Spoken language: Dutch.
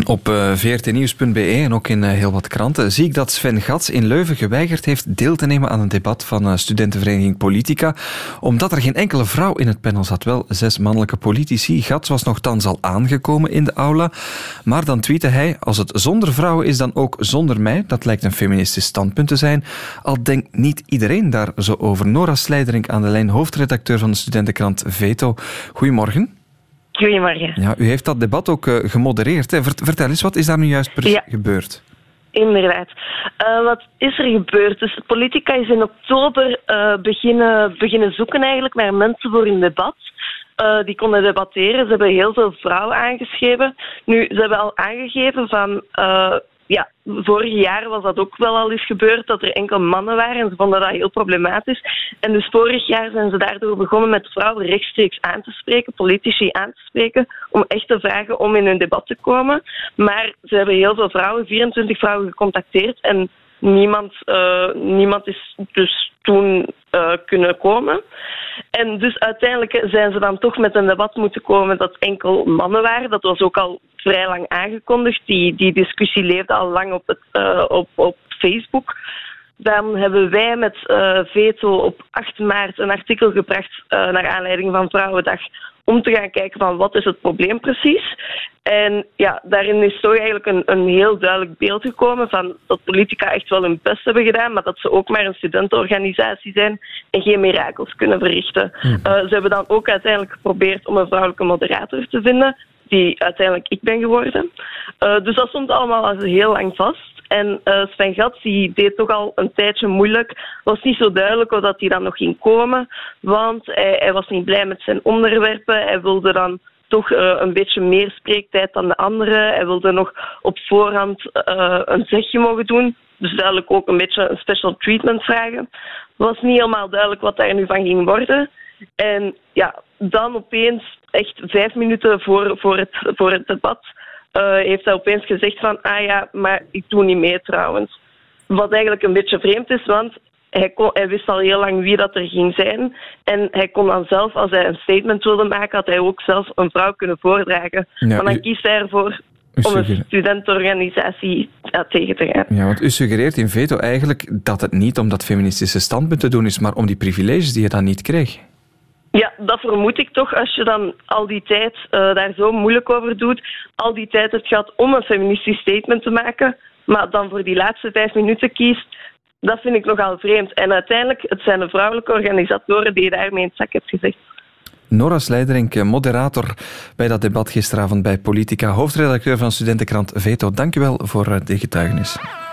Op vrtnieuws.be en ook in heel wat kranten zie ik dat Sven Gats in Leuven geweigerd heeft deel te nemen aan een debat van studentenvereniging Politica, omdat er geen enkele vrouw in het panel zat. Wel 6 mannelijke politici. Gats was nogthans al aangekomen in de aula, maar dan tweette hij: als het zonder vrouwen is, dan ook zonder mij. Dat lijkt een feministisch standpunt te zijn. Al denkt niet iedereen daar zo over. Nora Slijderink aan de lijn, hoofdredacteur van de studentenkrant Veto. Goedemorgen. Goedemorgen. Ja, u heeft dat debat ook gemodereerd. Hè? Vertel eens, wat is daar nu juist gebeurd? Inderdaad. Wat is er gebeurd? Dus Politica is in oktober beginnen zoeken eigenlijk naar mensen voor een debat. Die konden debatteren. Ze hebben heel veel vrouwen aangeschreven. Nu, ze hebben al aangegeven van... vorig jaar was dat ook wel al eens gebeurd, dat er enkel mannen waren en ze vonden dat heel problematisch. En dus vorig jaar zijn ze daardoor begonnen met vrouwen rechtstreeks aan te spreken, politici aan te spreken, om echt te vragen om in hun debat te komen. Maar ze hebben heel veel vrouwen, 24 vrouwen gecontacteerd en niemand is dus toen kunnen komen. En dus uiteindelijk zijn ze dan toch met een debat moeten komen dat enkel mannen waren. Dat was ook al vrij lang aangekondigd. Die discussie leefde al lang op Facebook. Dan hebben wij met Veto op 8 maart een artikel gebracht naar aanleiding van Vrouwendag om te gaan kijken van wat is het probleem precies. En ja, daarin is toch eigenlijk een heel duidelijk beeld gekomen van dat Politica echt wel hun best hebben gedaan, maar dat ze ook maar een studentenorganisatie zijn en geen mirakels kunnen verrichten. Ze hebben dan ook uiteindelijk geprobeerd om een vrouwelijke moderator te vinden, die uiteindelijk ik ben geworden. Dus dat stond allemaal al heel lang vast. En Sven Gats die deed toch al een tijdje moeilijk. Het was niet zo duidelijk of dat hij dan nog ging komen, want hij was niet blij met zijn onderwerpen. Hij wilde dan toch een beetje meer spreektijd dan de anderen. Hij wilde nog op voorhand een zegje mogen doen. Dus duidelijk ook een beetje een special treatment vragen. Het was niet helemaal duidelijk wat daar nu van ging worden. En ja, dan opeens, echt 5 minuten voor het debat, heeft hij opeens gezegd van, maar ik doe niet mee trouwens. Wat eigenlijk een beetje vreemd is, want hij wist al heel lang wie dat er ging zijn. En hij kon dan zelf, als hij een statement wilde maken, had hij ook zelf een vrouw kunnen voordragen. Ja, maar dan kiest hij ervoor om een studentenorganisatie tegen te gaan. Ja, want u suggereert in Veto eigenlijk dat het niet om dat feministische standpunt te doen is, maar om die privileges die je dan niet kreeg. Ja, dat vermoed ik toch. Als je dan al die tijd daar zo moeilijk over doet, al die tijd hebt gehad om een feministisch statement te maken, maar dan voor die laatste 5 minuten kiest, dat vind ik nogal vreemd. En uiteindelijk, het zijn de vrouwelijke organisatoren die je daarmee in het zak hebt gezegd. Nora Slijderink, moderator bij dat debat gisteravond bij Politica, hoofdredacteur van studentenkrant Veto. Dank u wel voor de getuigenis.